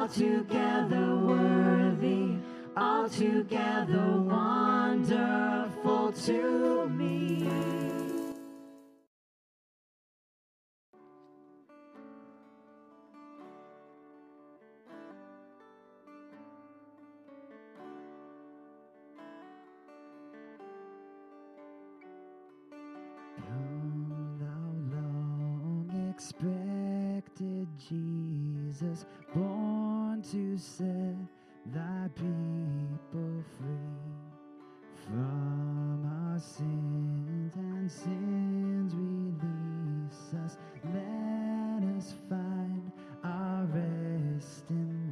altogether worthy, altogether wonderful to me. Expected Jesus, born to set thy people free from our sins, and sins release us. Let us find our rest in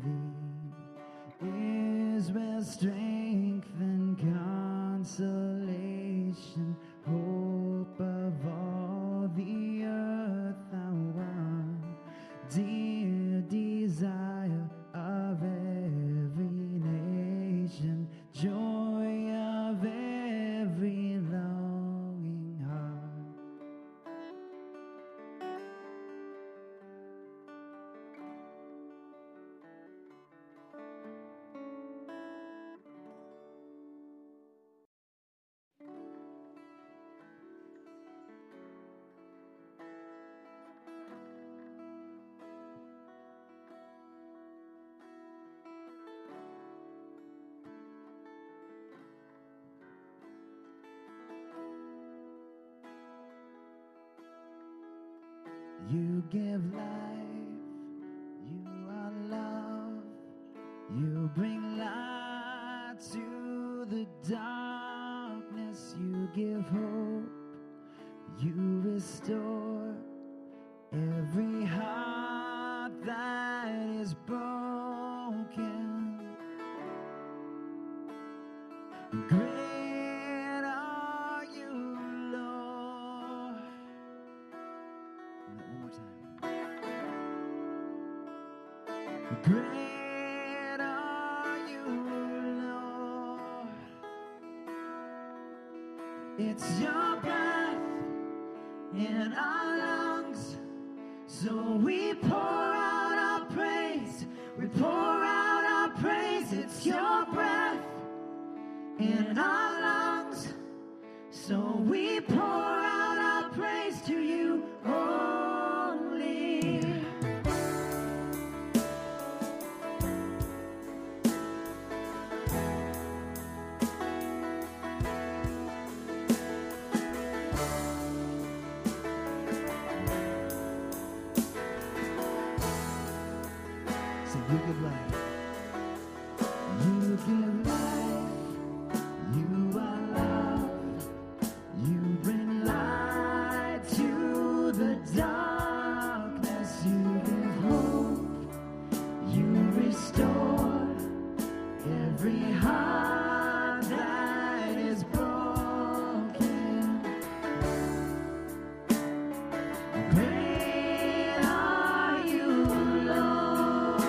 thee. Israel's strength and consolation, hope of all the earth, thou art, dear desire of every nation, joy of every longing heart. You give life, you are love, you bring light to the darkness, you give hope, you restore every heart that is broken. Great are you, Lord. One more time. Great are you, Lord. It's your breath in our lungs, so we pour out our praise. We pour out our praise. It's your breath in our lungs, so we pour out our praise to you only. So you give life. You give life. You are love. You bring light to the darkness. You give hope. You restore every heart that is broken. Great are you, Lord.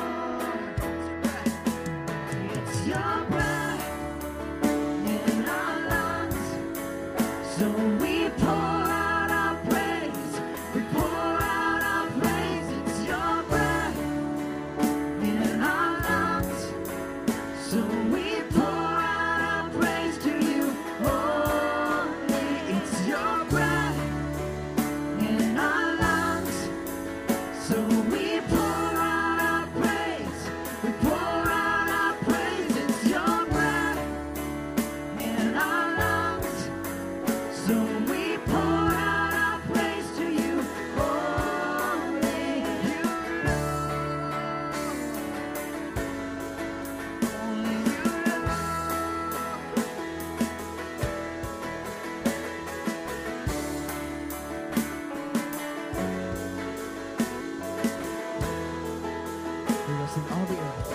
It's your breath in our lungs, so we pour out our praise. We pour out our praise. It's your breath in our lungs, so we pour out our praise to you only. It's your breath in our lungs, so we pour out our praise. We pour out our praise. It's your breath in our lungs, so we pour out our praise to you only. You, only you, We'll sing all the earth.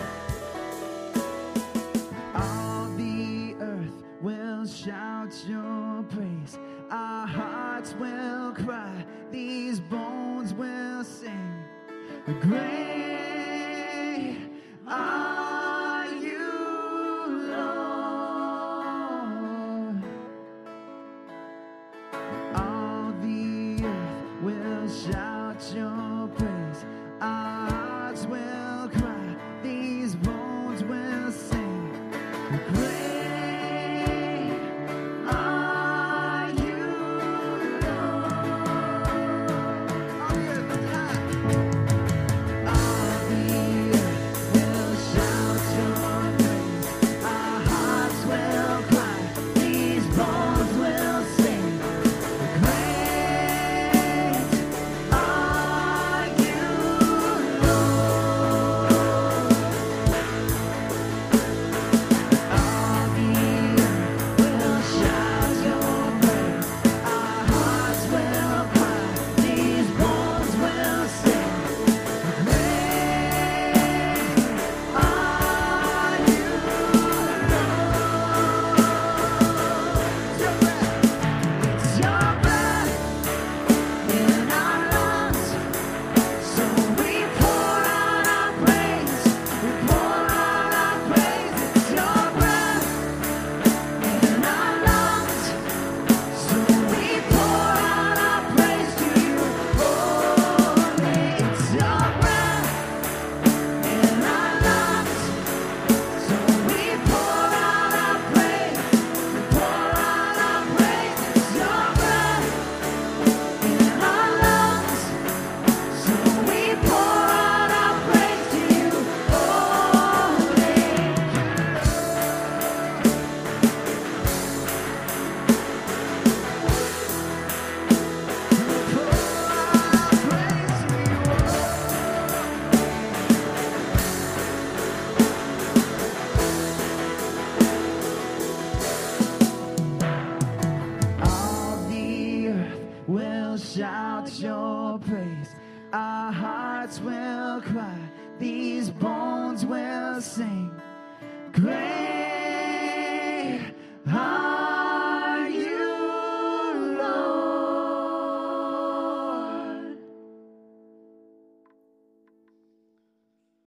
All the earth will shout your praise. Our hearts will cry. These bones will sing. Great are you, Lord. All the earth will shout your praise. Our hearts will cry. hearts will cry, these bones will sing. Great